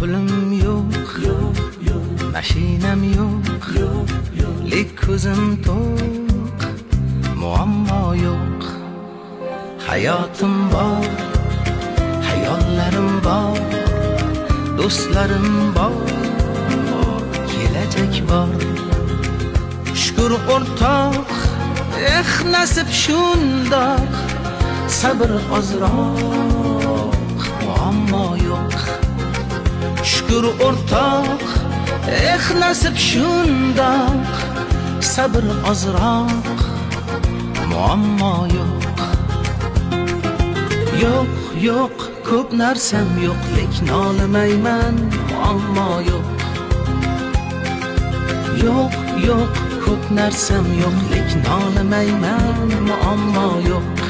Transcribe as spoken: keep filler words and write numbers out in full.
pulim yo'q, yo'q, yo'q, mashinam yo'q, yo'q, yo'q, lek ko'zim to'q, muammo yo'q. Hayotim bor, hayollarim bor, do'stlarim bor, kelajak bor. Shukr o'rtoq, eh nasib shundoq, sabr ozroq, muammo yo'q. Shukr o'rtoq, eh nasib shundoq, sabr ozroq, muammo yo'q. Yo'q, yo'q, ko'p narsam yo'q, lekin olmayman, muammo yo'q. Yo'q, yo'q, ko'p narsam yo'q, lekin olmayman, muammo yo'q.